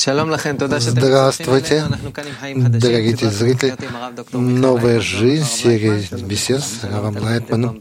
Здравствуйте, дорогие зрители. Новая жизнь, серия бесед с Равом Лайтманом.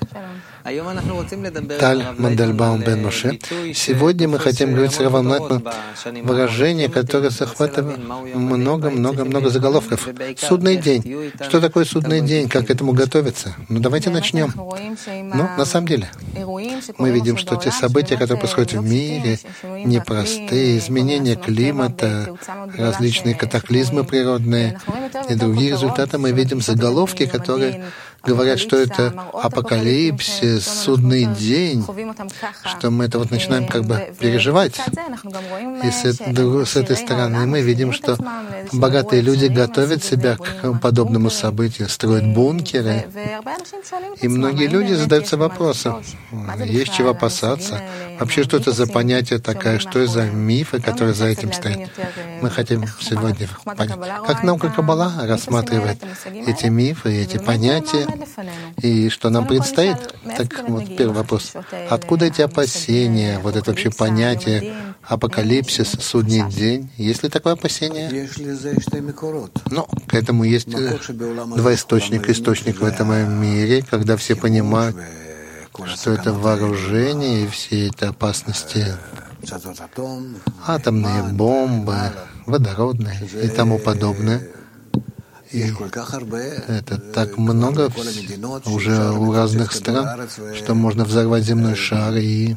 Таль Мандельбаум бен Моше. Сегодня мы хотим говорить с Равом Лайтманом выражение, которое захватывает много заголовков. Судный день. Что такое судный день? Как к этому готовиться? Ну, давайте начнем. Ну, на самом деле, мы видим, что те события, которые происходят в мире, непростые, изменения климата, различные катаклизмы природные и другие результаты, мы видим заголовки, которые говорят, что это апокалипсис, судный день, что мы это вот начинаем как бы переживать. И с этой стороны мы видим, что богатые люди готовят себя к подобному событию, строят бункеры. И многие люди задаются вопросом, есть чего опасаться? Вообще, что это за понятие такое, что это за мифы, которые за этим стоят? Мы хотим сегодня понять, как наука Каббала рассматривает эти мифы, эти понятия, и что нам предстоит. Так вот, первый вопрос. Откуда эти опасения, вот это вообще понятие апокалипсис, судный день? Есть ли такое опасение? Ну, к этому есть два источника. Источник в этом мире, когда все понимают, что это вооружение и все эти опасности, атомные бомбы, водородные и тому подобное. И это так много уже у разных стран, что можно взорвать земной шар и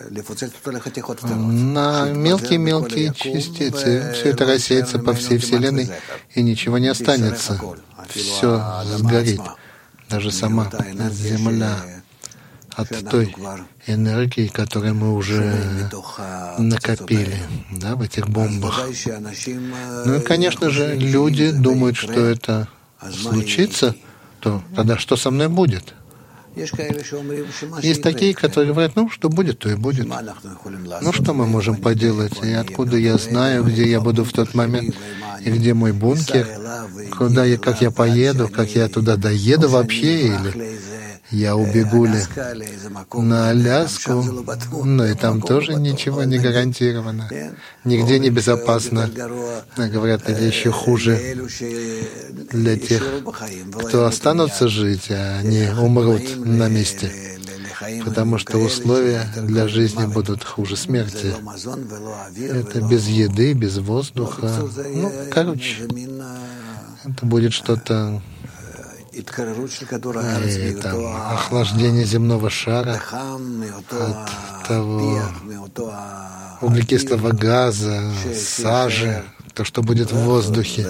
на мелкие частицы. Все это рассеется по всей Вселенной, и ничего не останется. Все сгорит. Даже сама Земля от той энергии, которую мы уже накопили, да, в этих бомбах. Ну и, конечно же, люди думают, что это случится, то тогда что со мной будет? Есть такие, которые говорят, ну, что будет, то и будет. Ну, что мы можем поделать? И откуда я знаю, где я буду в тот момент, и где мой бункер, как я поеду, как я туда доеду вообще, или я убегу ли на Аляску, но и там тоже ничего не гарантировано. Нигде не безопасно. Говорят, это еще хуже для тех, кто останутся жить, а они умрут на месте. Потому что условия для жизни будут хуже смерти. Это без еды, без воздуха. Ну, короче, это будет что-то... И там охлаждение земного шара от того углекислого газа, сажи, то, что будет в воздухе.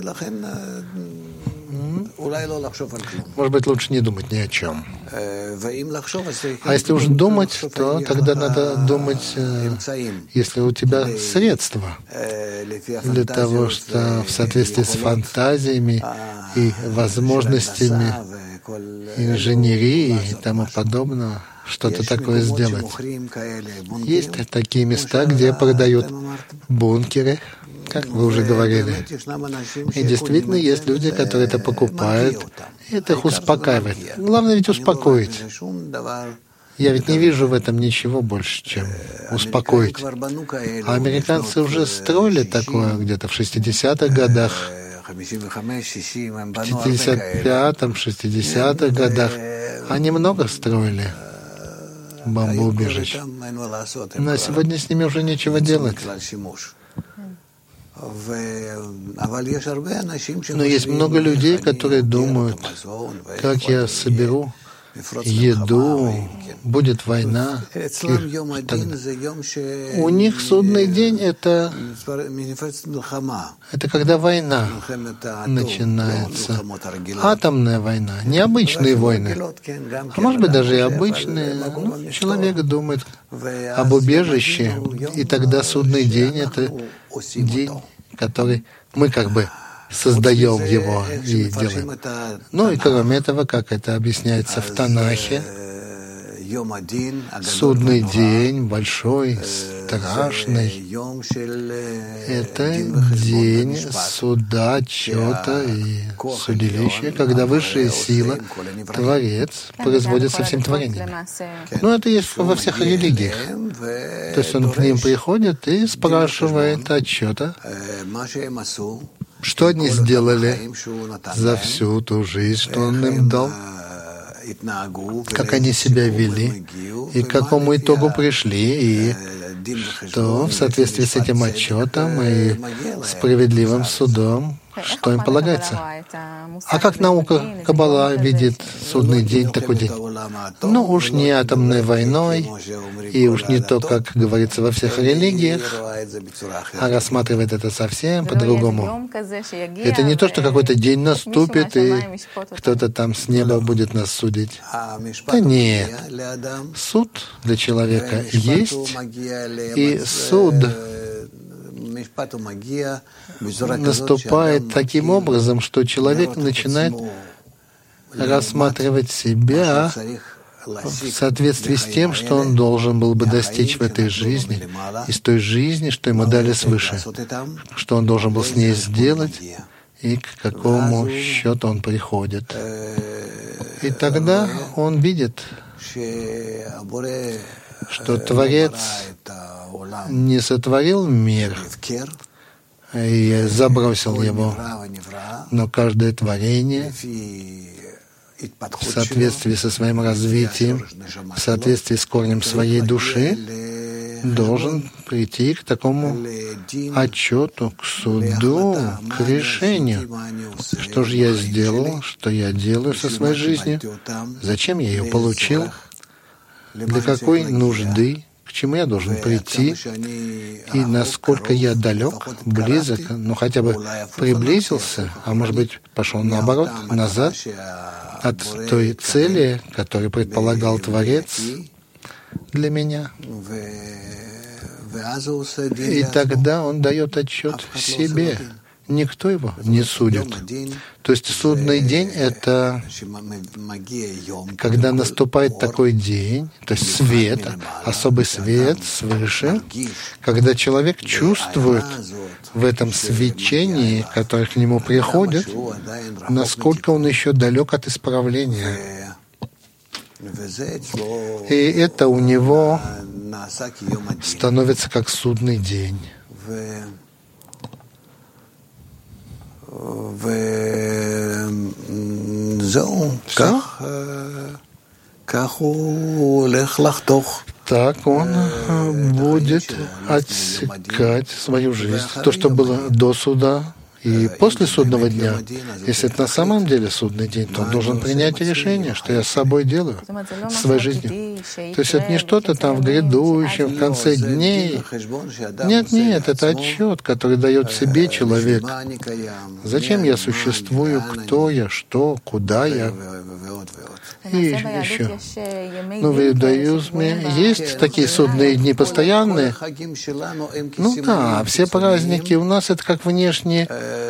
Может быть, лучше не думать ни о чем. А если уж думать, то тогда надо думать, если у тебя средства для того, что в соответствии с фантазиями и возможностями инженерии и тому подобного, что-то такое сделать. Есть такие места, где продают бункеры, как вы уже говорили. И действительно есть люди, которые это покупают, и это их успокаивает. Главное ведь успокоить. Я ведь не вижу в этом ничего больше, чем успокоить. А американцы уже строили такое где-то в 60-х годах, в 55-м, 60-х годах. Они много строили бомбоубежищ. Но сегодня с ними уже нечего делать. Но есть много людей, которые думают, как я соберу еду, будет война. У них судный день — это когда война начинается. Атомная война, необычные войны. А может быть, даже и обычные. Ну, человек думает об убежище, и тогда судный день — это день, который мы как бы создаем его и делаем. Ну и кроме этого, как это объясняется в Танахе, Судный день, большой, страшный, это день суда, отчета и судилища, когда высшая сила, Творец, производит со всем творением. Но это есть во всех религиях. То есть он к ним приходит и спрашивает отчета, что они сделали за всю ту жизнь, что он им дал, как они себя вели, и к какому итогу пришли, и что в соответствии с этим отчетом и справедливым судом, что им полагается. А как наука Каббала видит судный день, такой день? Ну уж не атомной войной, и уж не то, как говорится во всех религиях, а рассматривает это совсем по-другому. Это не то, что какой-то день наступит, и кто-то там с неба будет нас судить. Да нет. Суд для человека есть, и суд наступает таким образом, что человек начинает рассматривать себя в соответствии с тем, что он должен был бы достичь в этой жизни, из той жизни, что ему дали свыше, что он должен был с ней сделать и к какому счету он приходит. И тогда он видит, что Творец не сотворил мир и забросил его, но каждое творение в соответствии со своим развитием, в соответствии с корнем своей души, должен прийти к такому отчету, к суду, к решению. Что же я сделал, что я делаю со своей жизнью, зачем я ее получил, для какой нужды, к чему я должен прийти, и насколько я далек, близок, ну хотя бы приблизился, а может быть пошел наоборот, назад, от той цели, которую предполагал Творец для меня. И тогда он дает отчет себе. Никто его не судит. То есть судный день — это когда наступает такой день, то есть свет, особый свет свыше, когда человек чувствует в этом свечении, которое к нему приходит, насколько он еще далек от исправления. И это у него становится как судный день. Так он будет отсекать свою жизнь. То, что было до суда и после судного дня. Если это на самом деле судный день, то он должен принять решение, что я с собой делаю, с своей жизнью. То есть это не что-то там в грядущем, в конце дней. Нет, это отчет, который дает себе человек. Зачем я существую, кто я, что, куда я. И еще. В иудаизме есть такие судные дни постоянные. Да, все праздники у нас это как внешние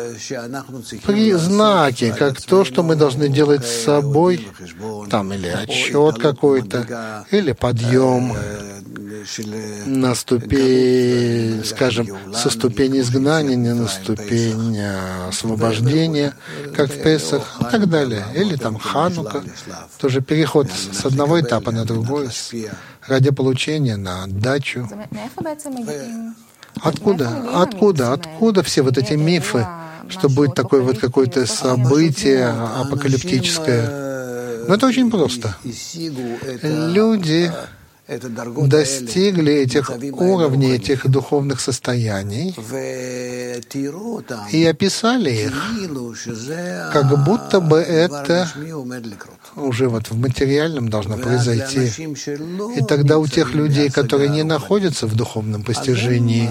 признаки, как то, что мы должны делать с собой, там или отчет какой-то, или подъем на ступень, скажем, со ступени изгнания на ступень освобождения, как в Песах и так далее. Или там Ханука, тоже переход с одного этапа на другой, ради получения на отдачу. Откуда все вот эти мифы, что будет такое вот какое-то событие апокалиптическое? Но это очень просто. Люди достигли этих уровней, этих духовных состояний и описали их, как будто бы это уже вот в материальном должно произойти. И тогда у тех людей, которые не находятся в духовном постижении,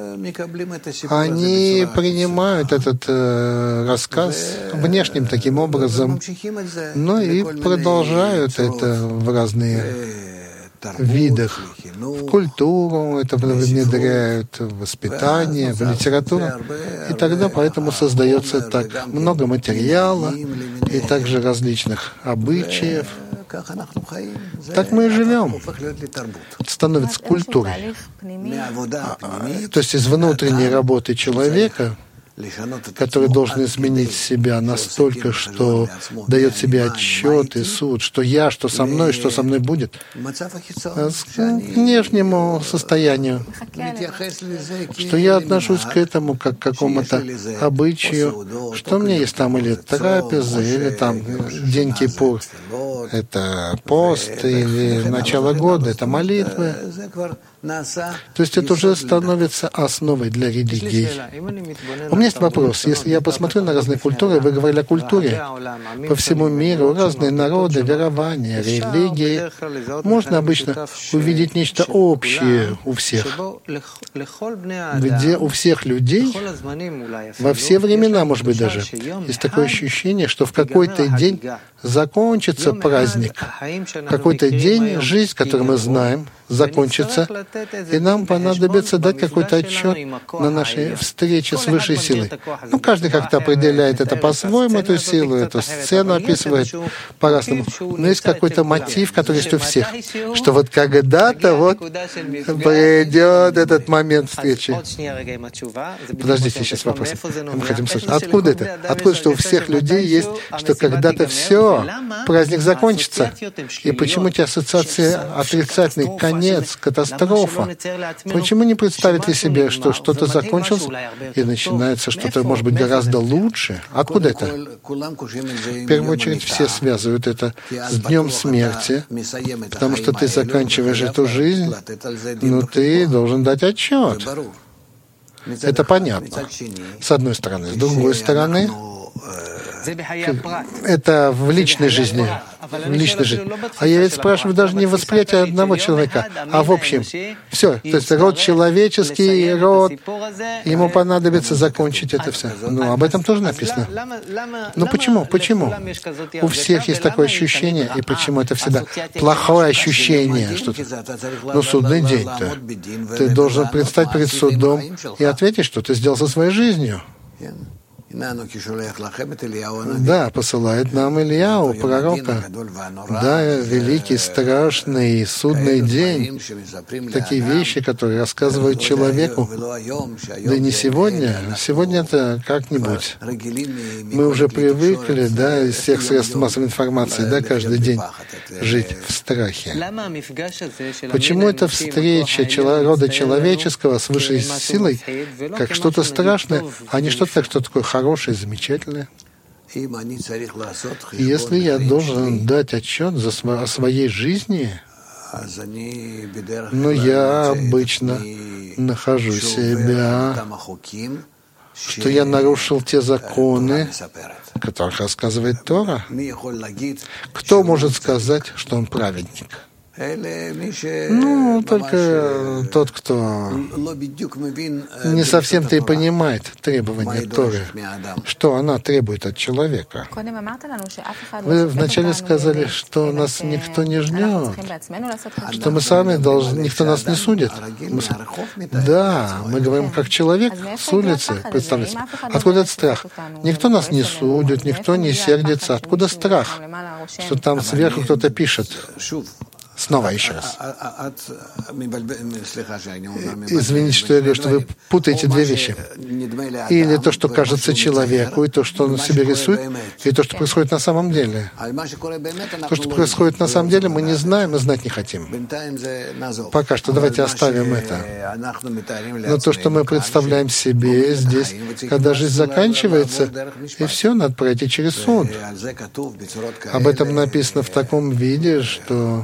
они принимают этот рассказ внешним таким образом, но и продолжают это в разные видах. В культуру это внедряют, в воспитание, в литературу. И тогда поэтому создается так много материала и также различных обычаев, Так мы и живем. Это становится культурой. То есть из внутренней работы человека, который должен изменить себя настолько, что дает себе отчет и суд, что я, что со мной будет, к внешнему состоянию, что я отношусь к этому как к какому-то обычаю, что у меня есть там или трапеза, или там день Кипур, это пост, или начало года, это молитвы. То есть это уже становится основой для религии. У меня есть вопрос. Если я посмотрю на разные культуры, вы говорили о культуре. По всему миру разные народы, верования, религии. Можно обычно увидеть нечто общее у всех, где у всех людей во все времена, может быть, даже есть такое ощущение, что в какой-то день закончится праздник. В какой-то день жизнь, которую мы знаем, закончится, и нам понадобится дать какой-то отчет на нашей встрече с высшей силой. Ну, каждый как-то определяет это по-своему, эту силу, эту сцену описывает по-разному. Но есть какой-то мотив, который есть у всех, что вот когда-то вот придет этот момент встречи. Подождите, сейчас вопрос. Мы хотим слышать. Откуда это? Откуда, что у всех людей есть, что когда-то все, праздник закончится? И почему эти ассоциации отрицательные? Конец, катастрофа. Почему не представить ли себе, что что-то закончилось и начинается что-то, может быть, гораздо лучше? Откуда это? В первую очередь все связывают это с днем смерти, потому что ты заканчиваешь эту жизнь, но ты должен дать отчет. Это понятно. С одной стороны. С другой стороны, это в личной жизни. А я ведь спрашиваю даже не восприятие одного человека, а в общем. Все. То есть род человеческий, род, ему понадобится закончить это все. Ну, об этом тоже написано. Ну, почему? Почему? У всех есть такое ощущение, и почему это всегда плохое ощущение? Что-то. Ну, судный день-то. Ты должен предстать перед судом и ответить, что ты сделал со своей жизнью. Да, посылает нам Ильяу, пророка. Да, великий, страшный судный день. Такие вещи, которые рассказывают человеку. Да и не сегодня. Сегодня это как-нибудь. Мы уже привыкли, да, из всех средств массовой информации, да, каждый день жить в страхе. Почему эта встреча рода человеческого с высшей силой как что-то страшное, а не что-то такое хорошее, замечательное? Если я должен дать отчет о своей жизни, но я обычно нахожу себя, что я нарушил те законы, о которых рассказывает Тора. Кто может сказать, что он праведник? Ну, только тот, кто не совсем-то и понимает требования Торы, что она требует от человека. Вы вначале сказали, что нас никто не ждет, что мы сами должны, никто нас не судит. Да, мы говорим как человек с улицы, представьте. Откуда этот страх? Никто нас не судит, никто не сердится. Откуда страх? Что там сверху кто-то пишет. Снова еще раз. Извините, что я говорю, что вы путаете две вещи. Или то, что кажется человеку, и то, что он себе рисует, и то, что происходит на самом деле. То, что происходит на самом деле, мы не знаем и знать не хотим. Пока что давайте оставим это. Но то, что мы представляем себе здесь, когда жизнь заканчивается, и все, надо пройти через суд. Об этом написано в таком виде, что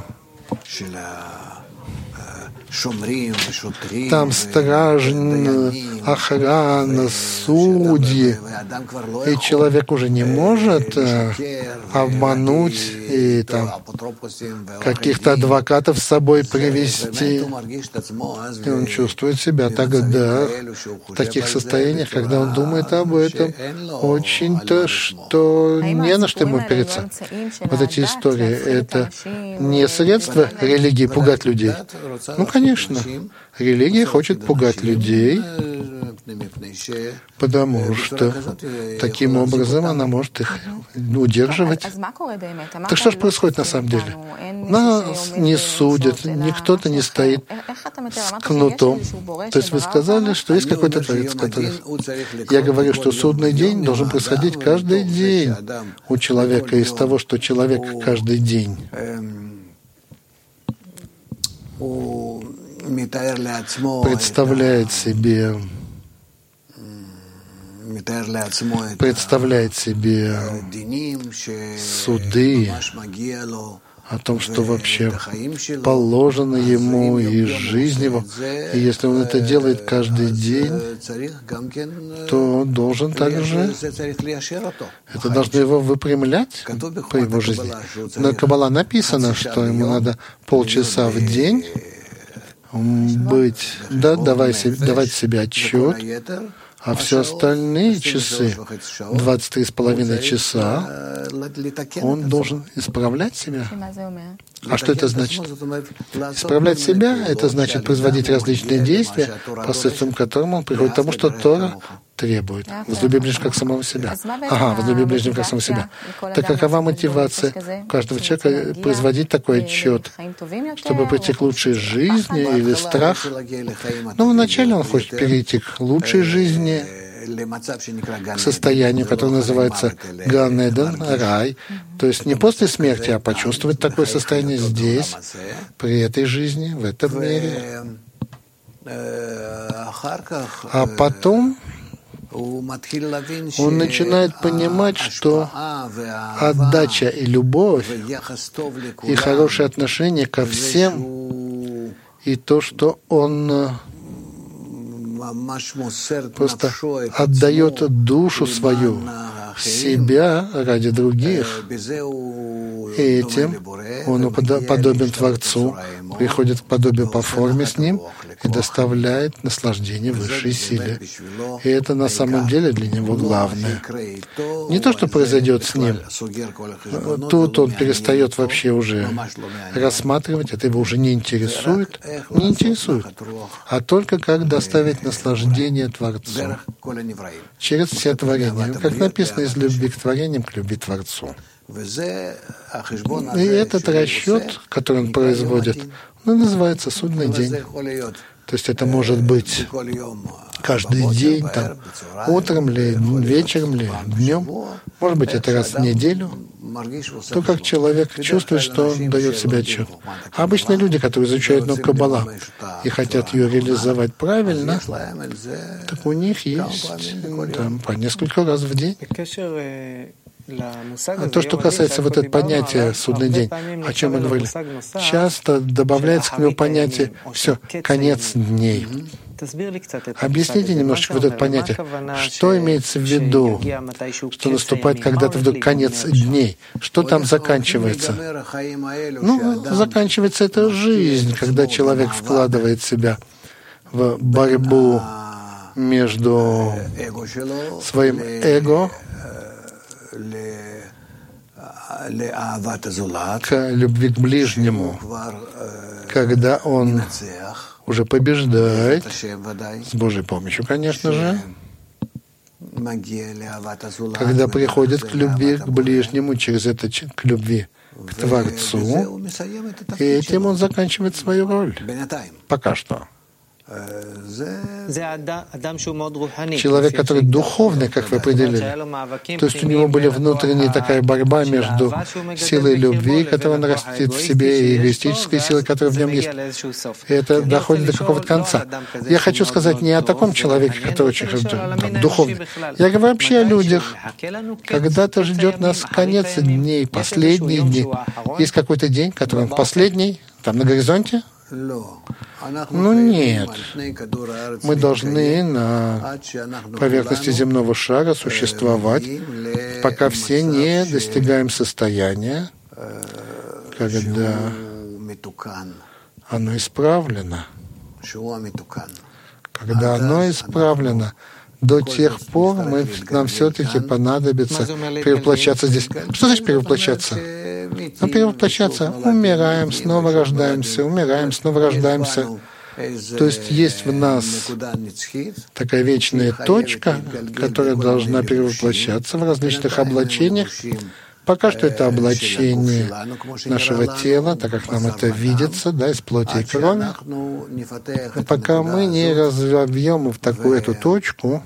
там стражи, охрана, судьи, и человек уже не может обмануть и там каких-то адвокатов с собой привести. И он чувствует себя тогда в таких состояниях, когда он думает об этом, очень-то, что не на что ему опереться. Вот эти истории, это не средство религии пугать людей. Ну, конечно, религия хочет пугать людей, потому что таким образом она может их удерживать. Так что же происходит на самом деле? Нас не судят, никто-то не стоит с кнутом. То есть вы сказали, что есть какой-то Творец, который... Я говорю, что судный день должен происходить каждый день у человека из того, что человек каждый день представляет себе суды о том, что вообще положено ему и жизнь его. И если он это делает каждый день, то он должен также, это должно его выпрямлять по его жизни. На Каббала написано, что ему надо полчаса в день давать себе отчет, а все остальные часы, 23,5 часа, он должен исправлять себя. А что это значит? Исправлять себя — это значит производить различные действия, посредством которых он приходит к тому, что Тора требует. Возлюби ближнего как самого себя. Возлюби ближнего как самого себя. Так какова мотивация каждого человека производить такой отчет, чтобы прийти к лучшей жизни или страх? Вначале он хочет перейти к лучшей жизни, к состоянию, которое называется Ган-Эден, рай, то есть не после смерти, а почувствовать такое состояние здесь, при этой жизни, в этом мире. А потом он начинает понимать, что отдача и любовь, и хорошее отношение ко всем, и то, что он просто отдает душу свою, себя ради других. И этим он подобен Творцу, приходит к подобию по форме с ним и доставляет наслаждение высшей силе. И это на самом деле для него главное. Не то, что произойдет с ним. Тут он перестает вообще уже рассматривать, это его уже не интересует, а только как доставить наслаждение Творцу через все творения. Как написано, из любви к творениям к любви к Творцу. И этот расчет, который он производит, называется судный день. То есть это может быть каждый день, утром ли, вечером ли, днем. Может быть, это раз в неделю. То, как человек чувствует, что он дает себе отчет. А обычные люди, которые изучают науку Каббала и хотят ее реализовать правильно, так у них есть по несколько раз в день. То, что касается вот этого понятия «судный день», о чем мы говорили, часто добавляется к нему понятие «все, конец дней». Объясните немножечко вот это понятие. Что имеется в виду, что наступает когда-то вдруг конец дней? Что там заканчивается? Заканчивается эта жизнь, когда человек вкладывает себя в борьбу между своим эго к любви к ближнему, когда он уже побеждает, с Божьей помощью, конечно же, когда приходит к любви к ближнему, через это к любви к Творцу, и этим он заканчивает свою роль. Пока что. Человек, который духовный, как вы определили. То есть у него были внутренняя такая борьба между силой любви, которую он растит в себе, и эгоистической силой, которая в нем есть. И это доходит до какого-то конца. Я хочу сказать не о таком человеке, который очень духовный. Я говорю вообще о людях. Когда-то ждет нас конец дней, последние дни. Есть какой-то день, который последний, там на горизонте? Нет. Мы должны на поверхности земного шара существовать, пока все не достигаем состояния, когда оно исправлено. Когда оно исправлено, до тех пор нам все-таки понадобится перевоплощаться здесь. Что значит перевоплощаться? Перевоплощаться. Умираем, снова рождаемся, умираем, снова рождаемся. То есть в нас такая вечная точка, которая должна перевоплощаться в различных облачениях. Пока что это облачение нашего тела, так как нам это видится, да, из плоти и крови. Но пока мы не разовьем в такую эту точку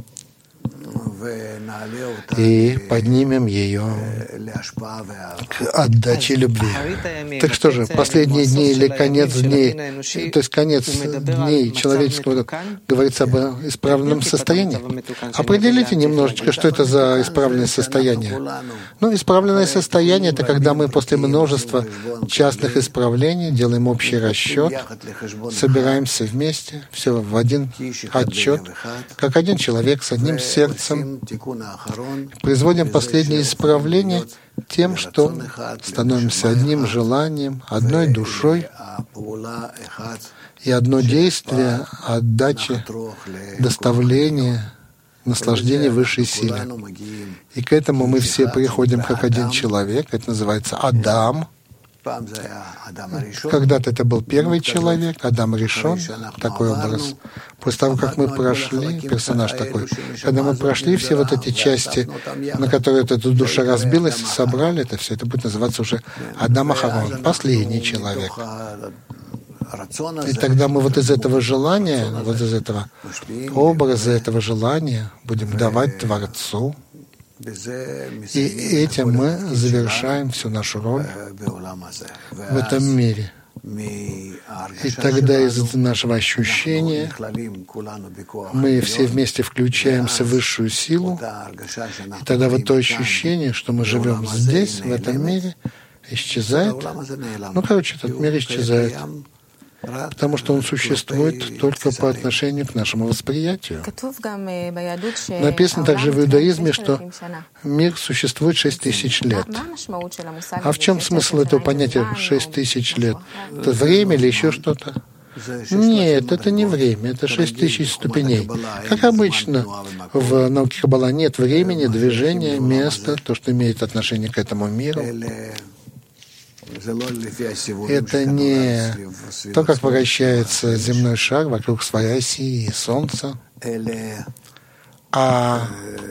и поднимем ее к отдаче любви. Так что же, последние дни или конец дней, то есть конец дней человеческого, говорится об исправленном состоянии? Определите немножечко, что это за исправленное состояние. Ну, исправленное состояние — это когда мы после множества частных исправлений делаем общий расчет, собираемся вместе, все в один отчет, как один человек с одним сердцем, производим последнее исправление тем, что становимся одним желанием, одной душой, и одно действие отдачи, доставления, наслаждения высшей силе. И к этому мы все приходим как один человек. Это называется Адам. Когда-то это был первый человек, Адам Ришон, такой образ. После того, как мы прошли, персонаж такой, когда мы прошли все вот эти части, на которые эта душа разбилась, собрали это все, это будет называться уже Адам Ахарон, последний человек. И тогда мы вот из этого желания, вот из этого образа, этого желания будем давать Творцу. И этим мы завершаем всю нашу роль в этом мире. И тогда из нашего ощущения мы все вместе включаемся в высшую силу, и тогда вот то ощущение, что мы живем здесь, в этом мире, исчезает. Ну, короче, этот мир исчезает, потому что он существует только по отношению к нашему восприятию. Написано также в иудаизме, что мир существует 6000 лет. А в чем смысл этого понятия 6000 лет? Это время или еще что-то? Нет, это не время, это 6000 ступеней. Как обычно, в науке Каббала нет времени, движения, места, то, что имеет отношение к этому миру. Это не то, как вращается земной шар вокруг своей оси и Солнца, а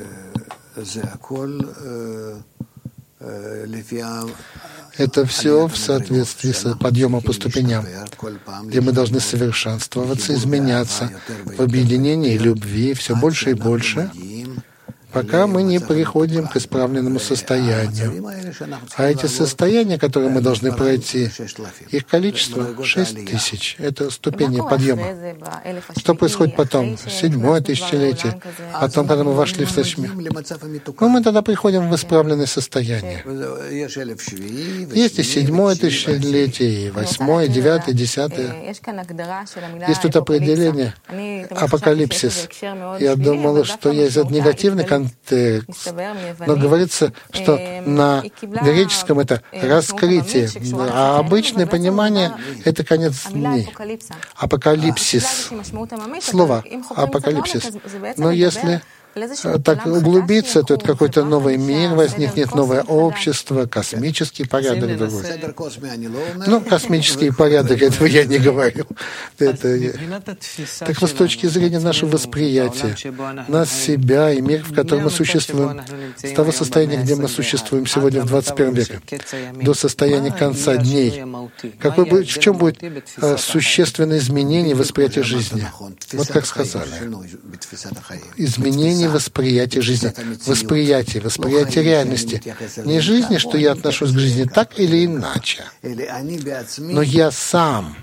это все в соответствии с подъемом по ступеням, где мы должны совершенствоваться, изменяться в объединении любви все больше и больше, пока мы не приходим к исправленному состоянию. А эти состояния, которые мы должны пройти, их количество 6000. Это ступени подъема. Что происходит потом? 7-е тысячелетие. Потом, когда мы вошли в следующий мир. Ну, мы тогда приходим в исправленное состояние. Есть и 7-е тысячелетие, и 8-е, 9-е, 10-е. Есть тут определение апокалипсис. Я думал, что есть негативный контекст, но говорится, что на греческом это раскрытие, а обычное понимание — это конец дней. Апокалипсис. Слово апокалипсис. Но если так углубиться, то это какой-то новый мир возникнет, новое общество, космический порядок другой. Ну, космический порядок, этого я не говорю. Так вот, с точки зрения нашего восприятия, нас, себя и мир, в котором мы существуем, с того состояния, где мы существуем сегодня в 21 веке, до состояния конца дней, в чем будет существенное изменение восприятия жизни? Вот как сказали. Изменение восприятия жизни, восприятие реальности. Не жизни, что я отношусь к жизни так или иначе, но я сам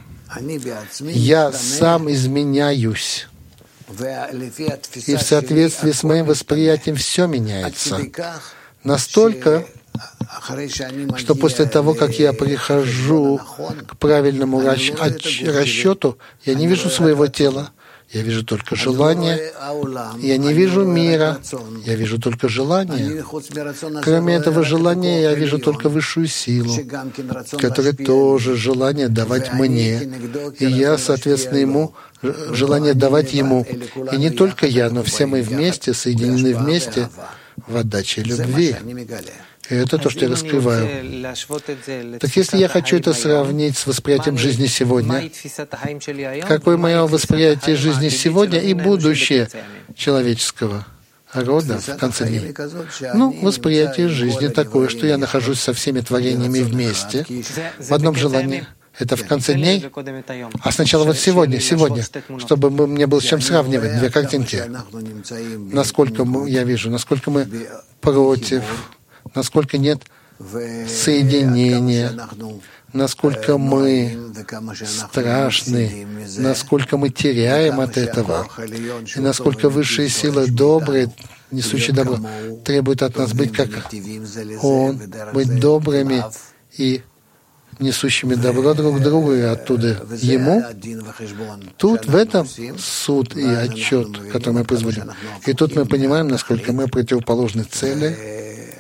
изменяюсь. И в соответствии с моим восприятием все меняется. Настолько, что после того, как я прихожу к правильному расчету, я не вижу своего тела. Я вижу только желание. Я не вижу мира. Я вижу только желание. Кроме этого желания, я вижу только высшую силу, которая тоже желание давать мне. И я, соответственно, ему желание давать ему. И не только я, но все мы вместе, соединены вместе в отдаче любви. И это то, что я раскрываю. Так если я хочу это сравнить с восприятием жизни сегодня, какое мое восприятие жизни сегодня и будущее человеческого рода в конце дней? Восприятие жизни такое, что я нахожусь со всеми творениями вместе, в одном желании. Это в конце дней, а сначала сегодня, чтобы мне было с чем сравнивать, две картинки. Насколько я вижу, насколько мы против, насколько нет соединения, насколько мы страшны, насколько мы теряем от этого, и насколько высшие силы добрые, несущие добро, требуют от нас быть как Он, быть добрыми и несущими добро друг другу и оттуда Ему. Тут в этом суд и отчет, который мы производим. И тут мы понимаем, насколько мы противоположны цели.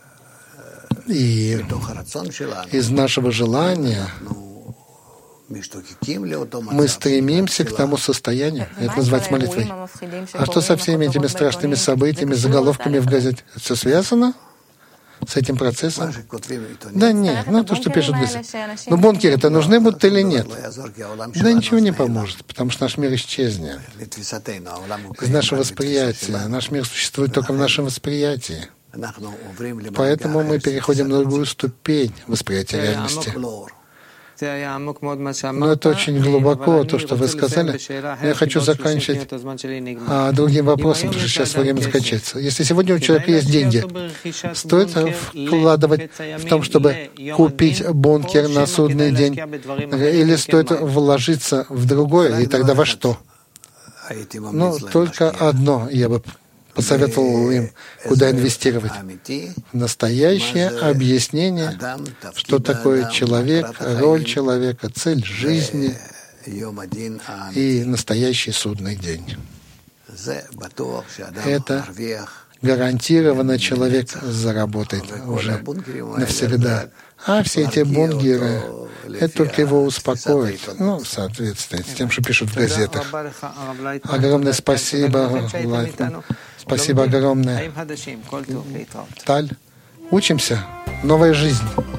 И из нашего желания мы стремимся к тому состоянию. Это называется молитвой. А что со всеми этими страшными событиями, заголовками в газете? Это все связано с этим процессом? Да нет, то, что пишут в газете. Бункеры-то нужны будут или нет? Да ничего не поможет, потому что наш мир исчезнет. Из нашего восприятия. Наш мир существует только в нашем восприятии. Поэтому мы переходим на другую ступень восприятия реальности. Но это очень глубоко, то, что вы сказали. Я хочу заканчивать другим вопросом, потому что сейчас время заканчивается. Если сегодня у человека есть деньги, стоит вкладывать в том, чтобы купить бункер на судный день, или стоит вложиться в другое, и тогда во что? Только одно я бы посоветовал им, куда инвестировать. Настоящее объяснение, что такое человек, роль человека, цель жизни и настоящий судный день. Это гарантированно человек заработает уже навсегда. А все эти бункеры, это только его успокоит. В соответствии с тем, что пишут в газетах. Огромное спасибо, Влад. Спасибо огромное. Таль, учимся. Новая жизнь.